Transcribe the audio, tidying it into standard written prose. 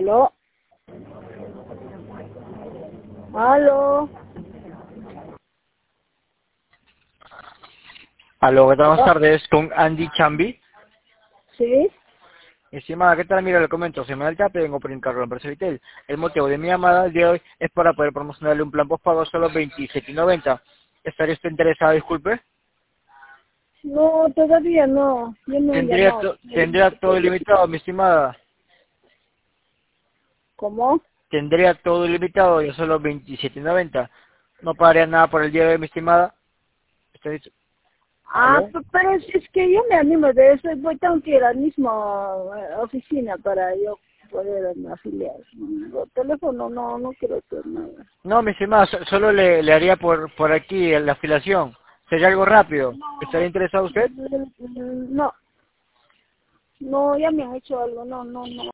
¿Aló? ¿Aló? Aló, ¿qué tal? Buenas ¿Aló? tardes, con Andy Chambi. ¿Sí? Estimada, ¿qué tal? Mira, le comento, soy Manuel Tapia, vengo por encargo de la empresa Vitel. El motivo de mi llamada el día de hoy es para poder promocionarle un plan postpago solo 27.90. ¿Estaría usted interesado, disculpe? No, todavía no. Yo no he llamado. Tendría todo ilimitado, mi estimada. ¿Cómo? Tendría todo ilimitado, yo solo 27.90. No pagaría nada por el día de hoy, mi estimada. ¿Está dicho? Ah, ¿Aló? pero si es que yo me animo de eso. Tengo que ir a la misma oficina para yo poder afiliar. Por teléfono no quiero hacer nada. No, mi estimada, solo le haría por aquí la afiliación. Sería algo rápido. ¿Estaría interesado usted? No, no, ya me han hecho algo. No.